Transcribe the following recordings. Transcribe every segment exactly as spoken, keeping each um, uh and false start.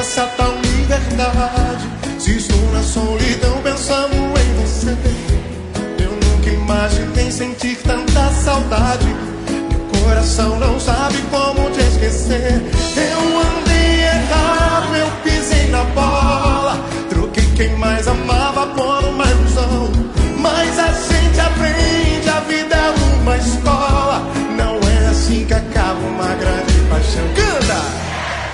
essa tal liberdade. Se estou na solidão pensando em você, eu nunca imaginei sentir tanta saudade. Meu coração não sabe como te esquecer. Eu andei errado, eu pisei na bola, troquei quem mais amava por uma ilusão. Mas a gente aprende, a vida é uma escola. Não é assim que acaba uma grande paixão. Canta!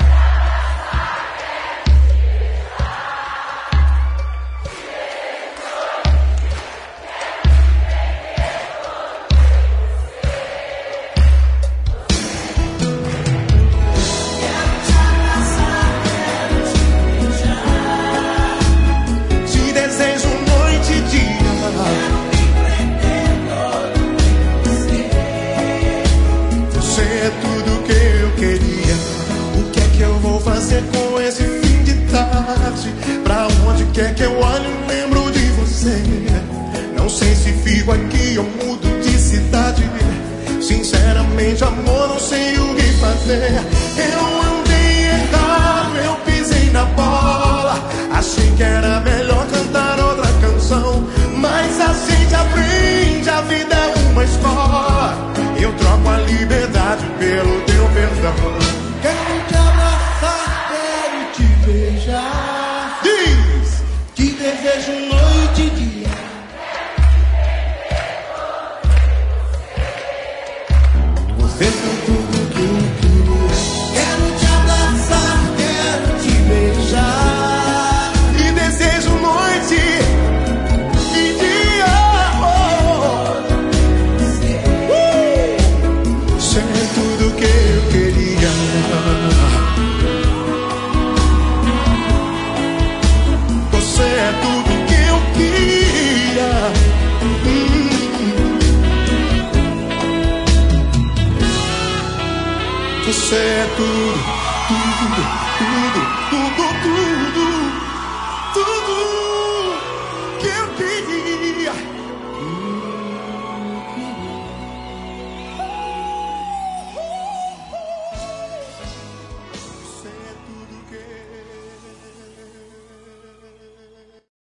Com esse fim de tarde, pra onde quer que eu olhe, lembro de você. Não sei se fico aqui ou mudo de cidade. Sinceramente, amor, não sei o que fazer. Eu andei errado, eu pisei na bola. Achei que era melhor cantar outra canção. Mas a gente aprende, a vida é uma escola. Eu troco a liberdade pelo teu perdão. Quero te abraçar, quero te beijar. Diz! Te desejo noite e dia. Você tem tudo que eu queria. Quero te abraçar, quero te beijar. Te desejo noite e dia. Oh. Uh. Você é tudo que eu queria. Você é tudo que eu queria. Hum. Você é tudo, tudo.